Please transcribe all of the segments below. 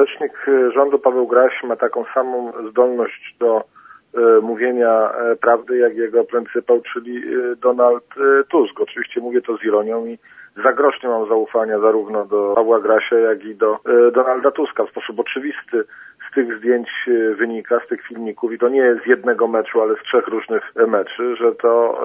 rzecznik rządu Paweł Graś ma taką samą zdolność do mówienia prawdy jak jego pryncypał, czyli Donald Tusk. Oczywiście mówię to z ironią i za grosz nie mam zaufania zarówno do Pawła Grasia, jak i do Donalda Tuska. W sposób oczywisty z tych zdjęć wynika, z tych filmików, i to nie z jednego meczu, ale z 3 różnych meczy, że to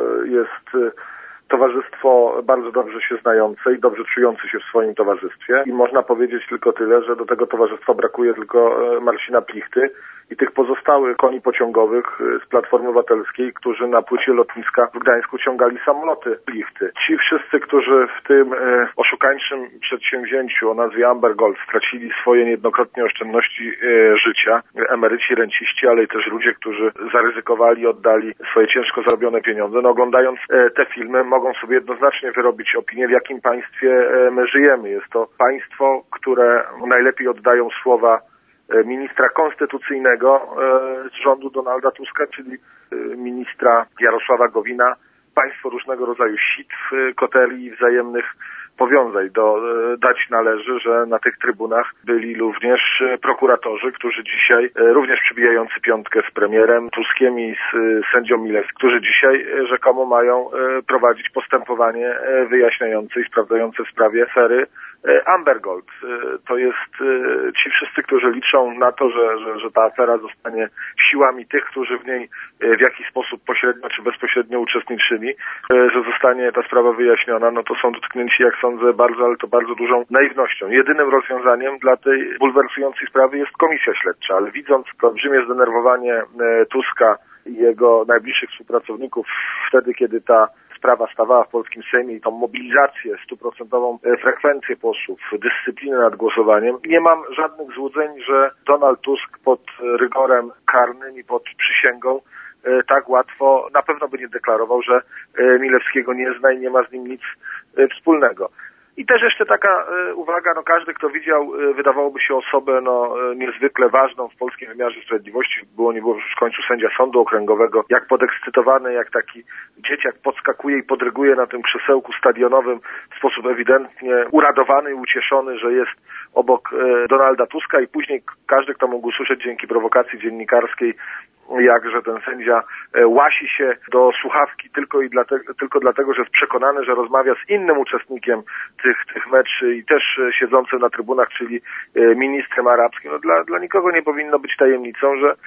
jest towarzystwo bardzo dobrze się znające i dobrze czujące się w swoim towarzystwie. I można powiedzieć tylko tyle, że do tego towarzystwa brakuje tylko Marcina Plichty i tych pozostałych koni pociągowych z Platformy Obywatelskiej, którzy na płycie lotniska w Gdańsku ciągali samoloty Plichty. Ci wszyscy, którzy w tym oszukańczym przedsięwzięciu o nazwie Amber Gold stracili swoje niejednokrotnie oszczędności życia, emeryci, renciści, ale i też ludzie, którzy zaryzykowali i oddali swoje ciężko zarobione pieniądze, no oglądając te filmy mogą sobie jednoznacznie wyrobić opinię, w jakim państwie my żyjemy. Jest to państwo, które najlepiej oddają słowa ministra konstytucyjnego z rządu Donalda Tuska, czyli ministra Jarosława Gowina, państwo różnego rodzaju sitw, koterii i wzajemnych powiązań. Dać należy, że na tych trybunach byli również prokuratorzy, którzy dzisiaj, również przybijający piątkę z premierem Tuskiem i z sędzią Milewskim, którzy dzisiaj rzekomo mają prowadzić postępowanie wyjaśniające i sprawdzające w sprawie afery Amber Gold. To jest ci wszyscy, którzy liczą na to, że ta afera zostanie siłami tych, którzy w niej w jakiś sposób pośrednio czy bezpośrednio uczestniczyli, że zostanie ta sprawa wyjaśniona, no to są dotknięci, jak sądzę, bardzo dużą naiwnością. Jedynym rozwiązaniem dla tej bulwersującej sprawy jest komisja śledcza, ale widząc olbrzymie zdenerwowanie Tuska i jego najbliższych współpracowników wtedy, kiedy ta sprawa stawała w polskim Sejmie i tą mobilizację, 100% frekwencję posłów, dyscyplinę nad głosowaniem, nie mam żadnych złudzeń, że Donald Tusk pod rygorem karnym i pod przysięgą tak łatwo na pewno by nie deklarował, że Milewskiego nie zna i nie ma z nim nic wspólnego. I też jeszcze taka uwaga, każdy, kto widział, wydawałoby się osobę niezwykle ważną w polskim wymiarze sprawiedliwości, nie było w końcu sędzia sądu okręgowego, jak podekscytowany, jak taki dzieciak podskakuje i podryguje na tym krzesełku stadionowym w sposób ewidentnie uradowany i ucieszony, że jest obok Donalda Tuska, i później każdy, kto mógł usłyszeć dzięki prowokacji dziennikarskiej, jakże ten sędzia łasi się do słuchawki tylko dlatego, że jest przekonany, że rozmawia z innym uczestnikiem tych meczy i też siedzącym na trybunach, czyli ministrem arabskim. Dla nikogo nie powinno być tajemnicą, że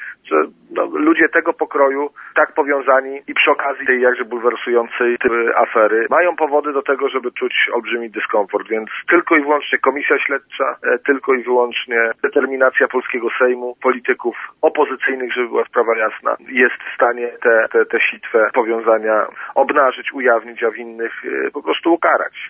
ludzie tego pokroju, tak powiązani i przy okazji tej jakże bulwersującej afery, mają powody do tego, żeby czuć olbrzymi dyskomfort, więc tylko i wyłącznie komisja śledcza, tylko i wyłącznie determinacja polskiego Sejmu, polityków opozycyjnych, żeby była sprawa jasna, jest w stanie te sitwe powiązania obnażyć, ujawnić, a winnych po prostu ukarać.